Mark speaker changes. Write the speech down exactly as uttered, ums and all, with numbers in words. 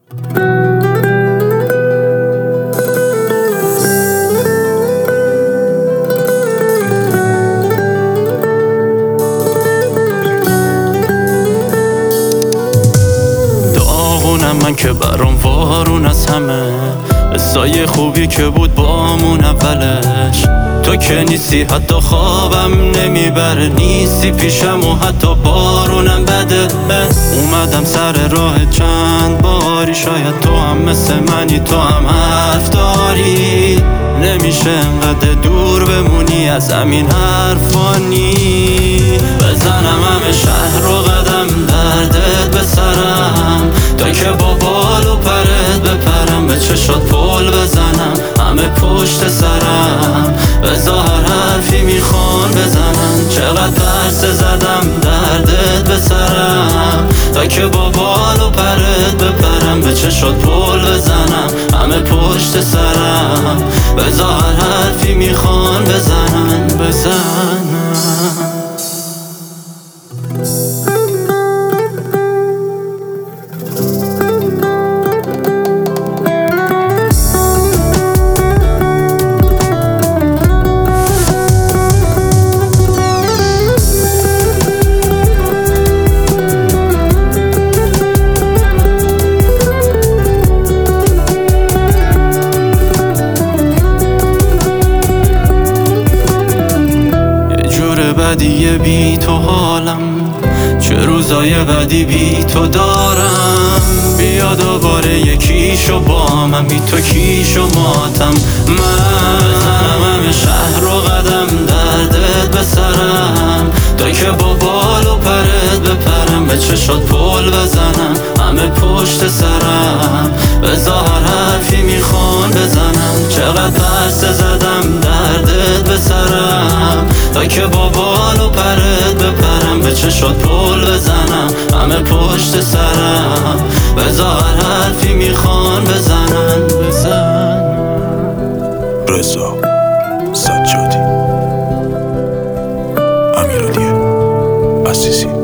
Speaker 1: من که برام وارون از همه قصای خوبی که بود بامون اولش. تو که نیستی حتی خوابم نمیبره، نیستی پیشم و حتی بارونم بده. اومدم سر راه چند باری، شاید تو هم مثل منی، تو هم حرف داری. نمیشه انقدر دور بمونی از همین حرفانی. بزنم همه شهر رو قدم دردت به سرم، تا که با بال و پرت بپرم، به چشات پل بزنم همه پشت سرم. بذار حرفی میخوان بزنم، چقدر ترس زدم دردت به سرم، تا که با بال و پرت بپرم، به چشات پل بزنم همه پشت سرم. بذار حرفی میخوان بزنم بزنم بدیه بی تو حالم، چه روزای بدی بی تو دارم. بیا دوباره یکیشو با من، بی تو کیشو ماتم من. همه شهر رو قدم دردت به سرم، تا که با بال و پرت بپرم، به چشات پل بزنم همه پشت سرم. بذار حرفی میخوان بزنم، چقدر ترس زدم دردت به سرم، تا که با بال و پرت بپرم، به چشات پل بزنم همه پشت سرم. بذار حرفی میخوان بزنن بزنم.
Speaker 2: رضا سجادی، امیرعلی عزیزی.